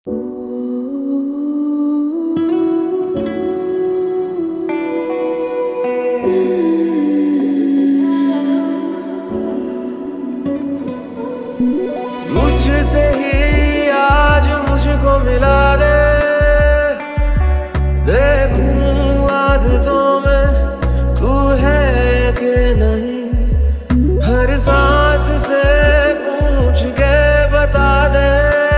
मुझसे ही आज मुझको मिला दे, देखूं आदतों में तू है कि नहीं। हर सांस से पूछ के बता दे,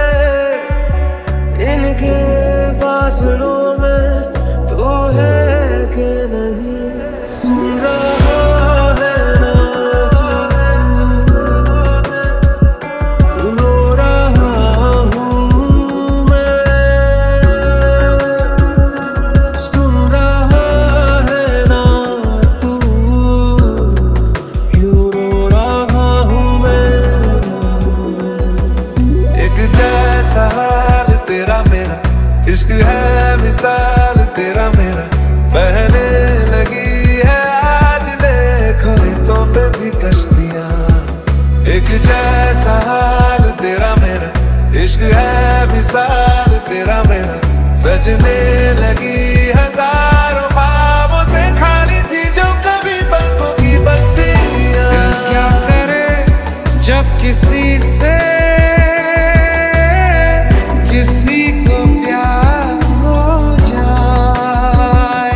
इनके फासलों में तू है कि नहीं। सुन रहा है ना तू, रो रहा हूँ मैं। सुन रहा है ना तू, क्यों रो रहा हूँ मैं। एक जैसा हाल तेरा मेरा, इश्क है मिसाल तेरा मेरा। बहने लगी है आज देखो रेतों पे भी कश्तियां। एक जैसा हाल तेरा मेरा, इश्क है मिसाल तेरा मेरा। सजने लगी हजारों ख्वाबों से खाली थी जो कभी पलकों की बस्तियां। दिल क्या करे जब किसी से किसी को प्यार हो जाए,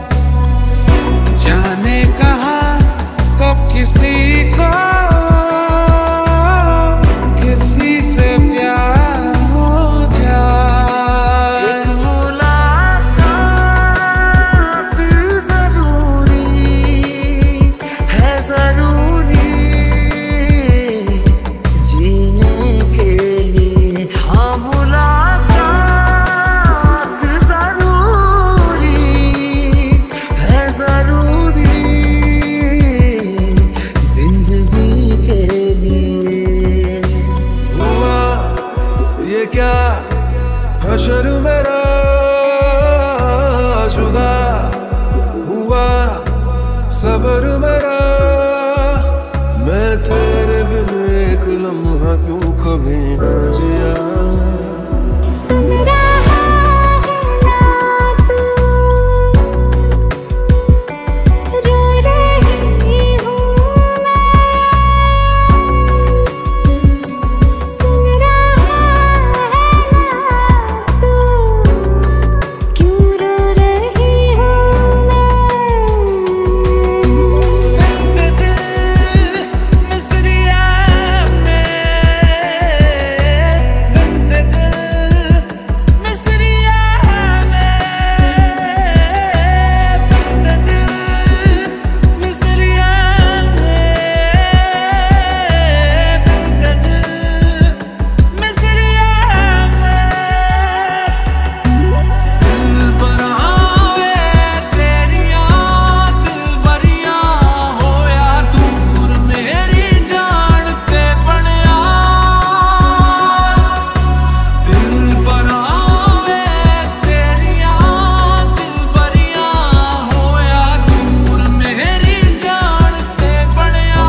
जाने कहाँ कब किसी को किसी से प्यार हो जाए। एक मुलाकात जरूरी है, जरूरी जीने के लिए। हाँ, मुलाकात जरूरी है, जरूरी जिंदगी के लिए। हुआ ये क्या हशर मेरा, जुदा हुआ सबर मेरा। मैं तेरे बिन एक लम्हा क्यों कभी न जिया। सुन रहा है ना तू, रो रही हूँ मैं। सुन रहा है ना तू, क्यों रो रही हूँ मैं। दिल मिसरिया में, दिल मिसरिया में, दिल मिसरिया में, दिल मिसरिया में। दिल बनावे तेरियां दिलबरियां, होया दूर मेरी जान ते बनिया। दिल बनावे तेरियां दिलबरियां, होया दूर मेरी जान ते बनिया।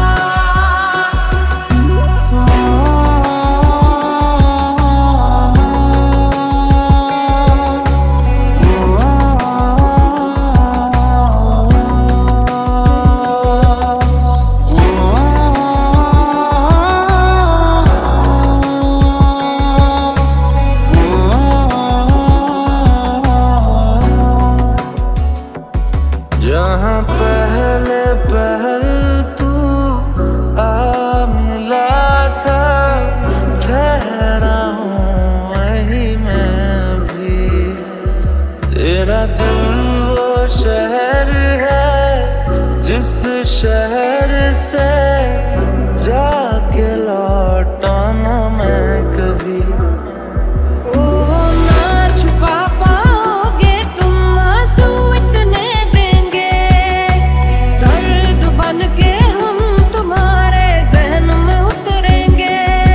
जहाँ पहले पहल तू आ मिला था, ठहरा हूँ वहीं मैं भी। तेरा दिल वो शहर है जिस शहर से जाके लौटा ना मैं कभी। ओ ना छुपा पाओगे तुम आंसू इतने देंगे, दर्द बन के हम तुम्हारे जहन में उतरेंगे।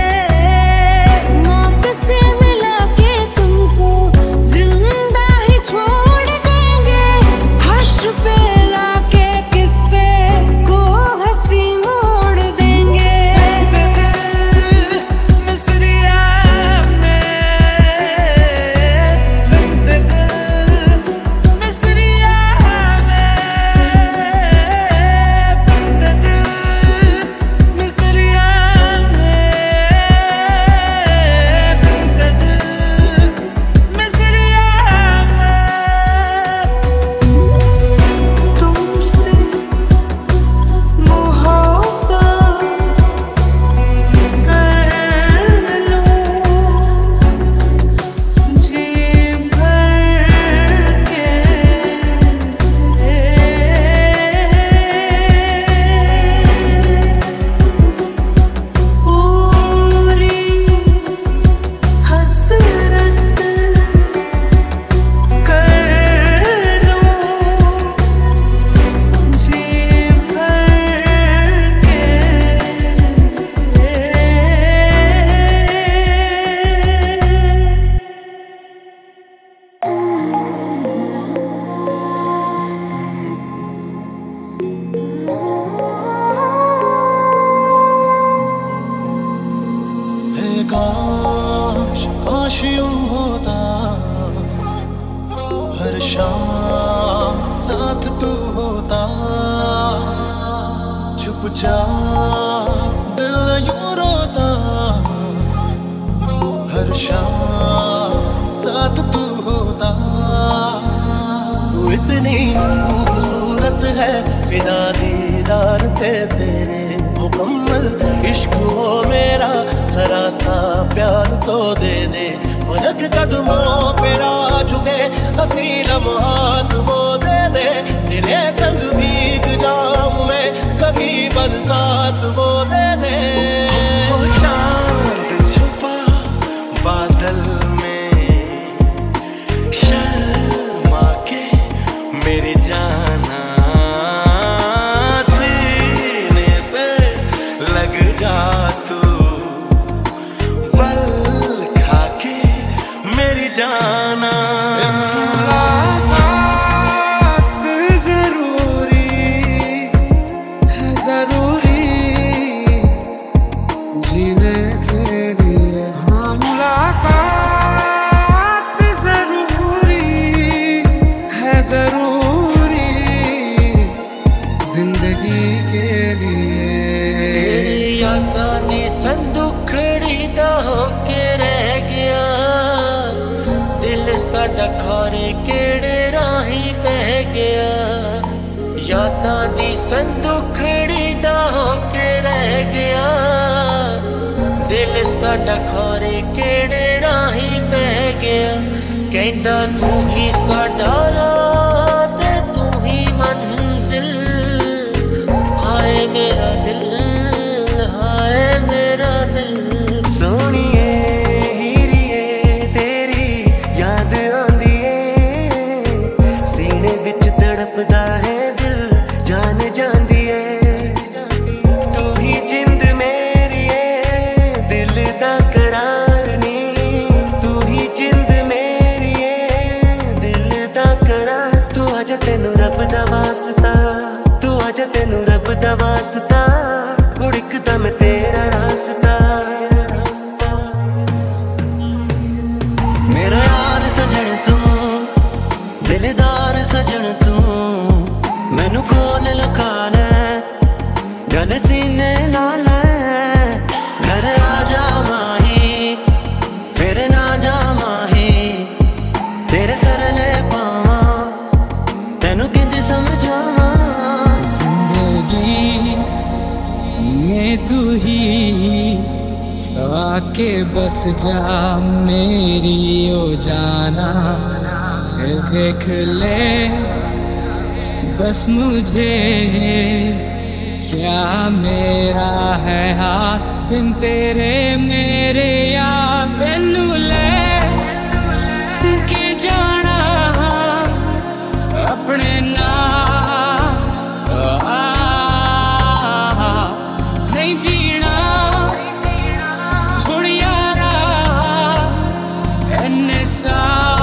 मौत से मिला के तुमको जिंदा ही छोड़ देंगे। हश्र पे लाके किस्से को हंसी मुँह सोचा दिल यूं रोता, हर शाम साथ तू होता। तू इतनी खूबसूरत है, फिदा दीदार पे तेरे, मुकम्मल इश्क हो मेरा, जरा सा प्यार तो दे दे। पलक कदमों पे आ चुके हंसी लम्हात वो दे दे। तेरे संग भीग जाऊं मैं कभी बरसात वो दे दे। चांद छुपा बादल में, शर्मा के मेरी जाना, सीने से लग जा तू, पल खा के मेरी जाना। जिंदगी के लिए यादां दी संदुखड़ी दा होके रह गया, दिल साडा खारे केड़े राही बह गया। यादां दी संदुखड़ी दा होके रह गया, दिल साडा खारे केड़े राही बह गया। कहंदा तू ही साडा राह ते तू ही मंजिल, हाय मेरा दिल, हाय मेरा दिल। सोनिए हीरिए तेरी याद आंदी है, सीने विच तड़पदा है दिल, जान जांदी है। तू ही जिंद मेरी है, दिल दा करार नी, तू ही जिंद मेरी है, दिल दा करार। तू आजा तेनू रब दा वास्ता, तू आजा तेनू रब दा वास्ता, उड़कदा मैं तेरा रास्ता। मेरा यार सजन तू, दिलदार सजन तू, मैनू कोल लुका ले, गल सीने ला ले। घर आ जा माही, फिर ना जा माही, तेरे तरले पावा, तेनू किंज समझावा। में तू ही आके बस जा मेरी ओ जाना, देख ले बस मुझे क्या मेरा है हाथ बिन तेरे मेरे यार। तेनू ले के जाना अपने ना, नहीं जीना सुन यारा एने सा।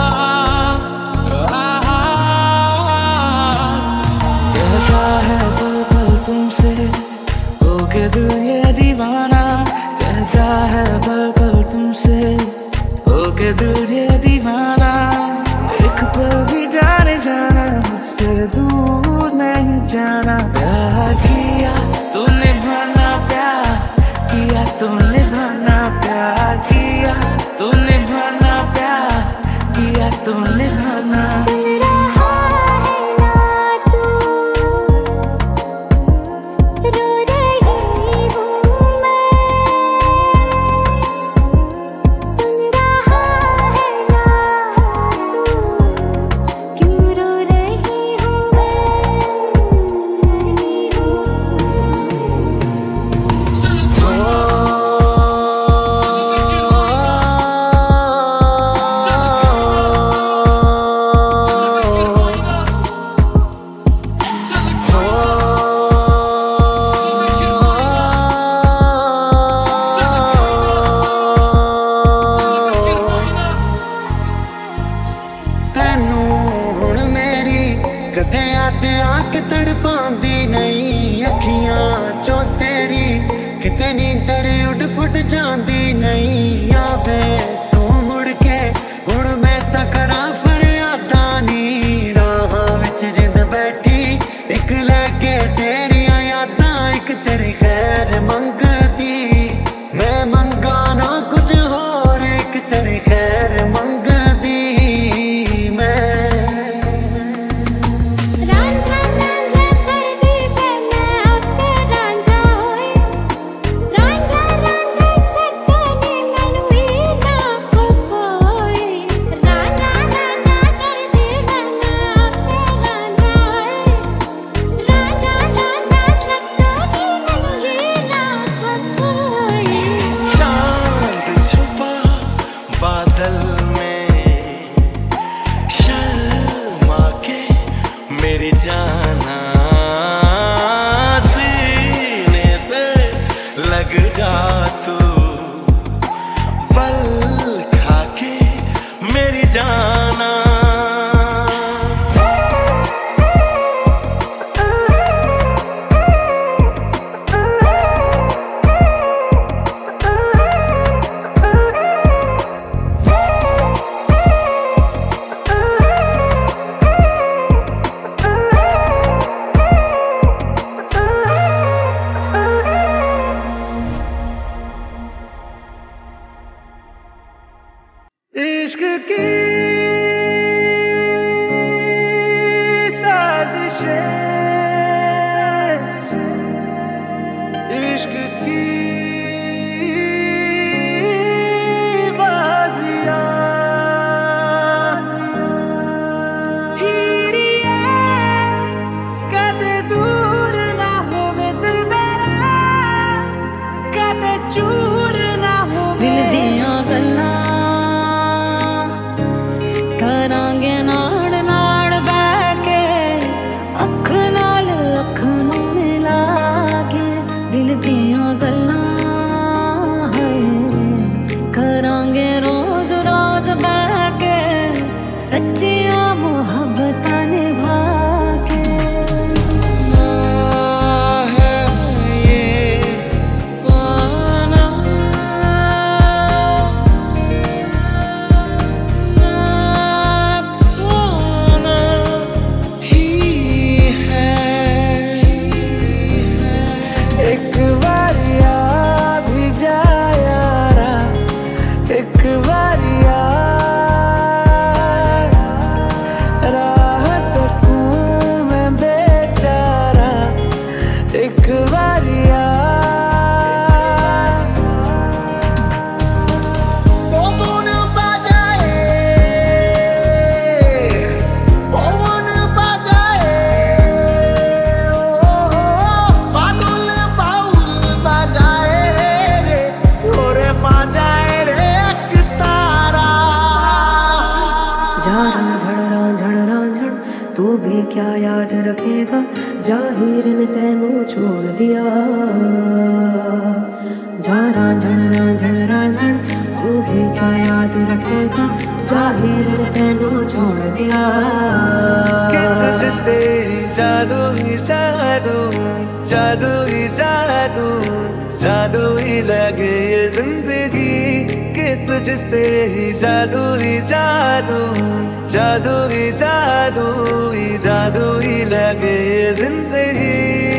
कहता है पल पल तुमसे होके दिल ये दीवाना, कहता है पल पल तुमसे होके दिल ये दीवाना। एक पल भी जाने जाना, मुझसे दूर नहीं जाना। प्यार किया तूने भाना, प्यार किया तूने भाना, प्यार किया तूने भाना, प्यार किया तूने भाना। कदे याद आके तड़पांदी नहीं, अखियां चो तेरी किते नींदर उड़ फुट जांदी नहीं। आवे तू मुड़ के हुण मैं तां करां फरियादां नी, राहां विच जिंद बैठी एक लैके तेरियां यादां, एक तेरे में शर्मा के मेरी जाना सीने से लग जा तू, पल खा के मेरी जाना। इश्क की साजिशें, इश्क की बाजियां, हीरिए कदे दूर ना होवे दिल तेरा, कदे चूर ना होवे दिल दियां गल्लां करांगे नाड़ नाड़ बैठ के, अख नाल अख नूं मिला के दिल दियां गल्लां है करांगे रोज रोज बैठ के, सच्चियां मुहब्बतां निभा के। है ये पाना खोना ही है। एक बारी आ भी जा यारा, एक बारी आ राह तकूं मैं बेचारा, एक बारी आ पवन बजाए, पवन बजाए, बादल बाउल बजाए रे, तोरे बजाए रे एक तारा। झड़ तू भी क्या याद रखेगा, जाहिर ने तेनू छोड़ दिया। झड़ तू भी क्या याद रखेगा, जाहिर ने तेनू छोड़ दिया। कि तुझसे जादू ही जादू, जादू ही जादू, जादू ही लगे ये जिंदगी। कि तुझसे ही जादू ही जादू, जादू ही जादू, जादू ही लगे ये जिंदगी।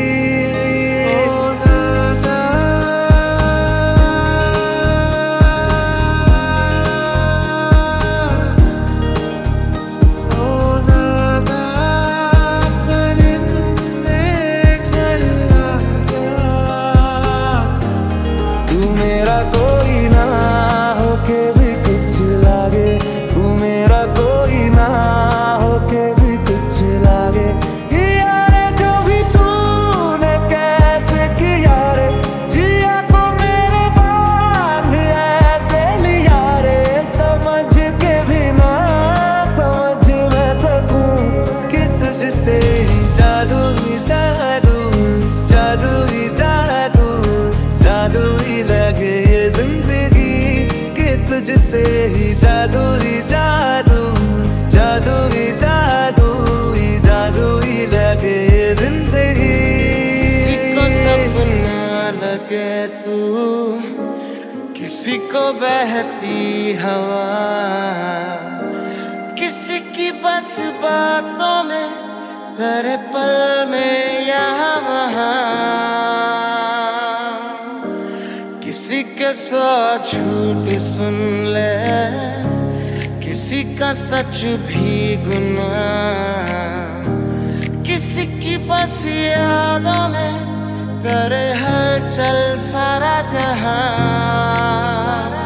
तू मेरा कोई ना होके भी कुछ लागे, तू मेरा कोई ना होके भी कुछ लागे। यार जो भी तूने कैसे किया रे, जिया को मेरे बांध ऐसे लिया रे, समझ के भी ना समझ मैं सकूं। कि तुझसे ही जादू ही जादू, जादू ही जादू, जादू ही लगे ये जिंदगी। कि तुझसे ही जादू ही जादू, जादू ही जादू, जादू ही लगे ये जिंदगी। किसी को सपना लगे तू, किसी को बहती हवा, किसी की बस बातों में करे पल में यहाँ वहाँ। किसी के सौ झूठ सुन ले, किसी का सच भी गुनाह, किसी की बस यादों में करे हलचल सारा जहां।